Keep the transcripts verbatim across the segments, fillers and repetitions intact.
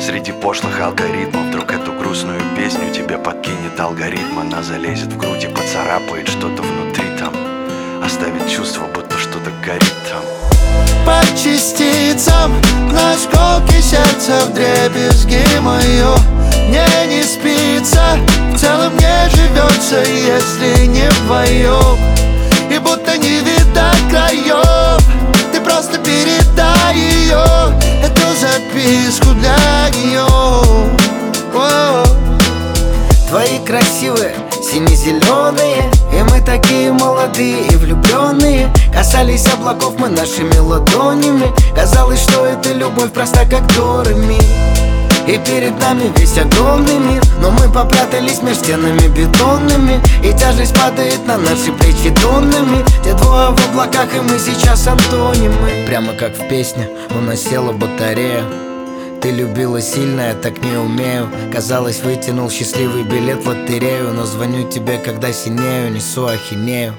Среди пошлых алгоритмов вдруг эту грустную песню тебе подкинет алгоритм. Она залезет в грудь и поцарапает что-то внутри там, оставит чувство, будто что-то горит там. По частицам, на осколки сердца, вдребезги мое. Мне не спится, в целом не живется, если не вдвоем. И будто не видать краев, ты просто передай ее, эту записку для нее. О-о-о. Твои красивые, сине-зеленые, и мы такие молодые и влюбленные. Касались облаков мы нашими ладонями. Казалось, что это любовь проста, как Дорами. И перед нами весь огромный мир, но мы попрятались между стенами бетонными, и тяжесть падает на наши плечи тоннами. Те двое в облаках, и мы сейчас антонимы. Прямо как в песне у нас села батарея. Ты любила сильно, я так не умею. Казалось, вытянул счастливый билет в лотерею, но звоню тебе, когда синею, несу ахинею.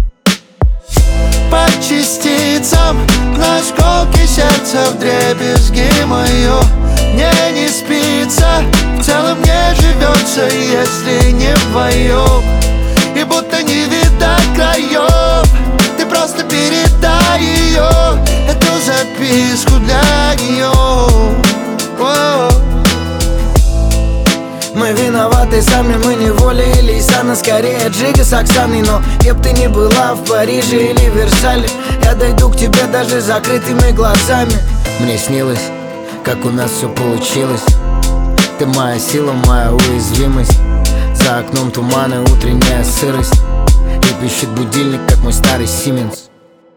По частицам, на осколки сердца, вдребезги мое. Мне не спится, в целом не живется, если не вдвоем. И будто не видать краев, ты просто передай ее, эту записку для нее. О-о-о. Мы виноваты сами, мы не волили Сана, скорее Джига с Оксаной. Но где б ты ни была, в Париже или Версале, я дойду к тебе даже закрытыми глазами. Мне снилось, как у нас все получилось. Ты моя сила, моя уязвимость. За окном туман и утренняя сырость, и пищит будильник, как мой старый Сименс.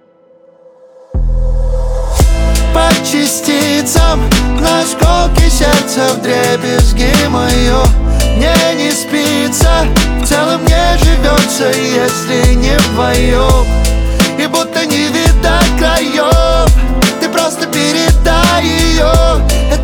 По частицам, на осколки сердца, вдребезги мое. Мне не спится, в целом не живется, если не вдвоем. И будто не видать краев, ты просто передай ее,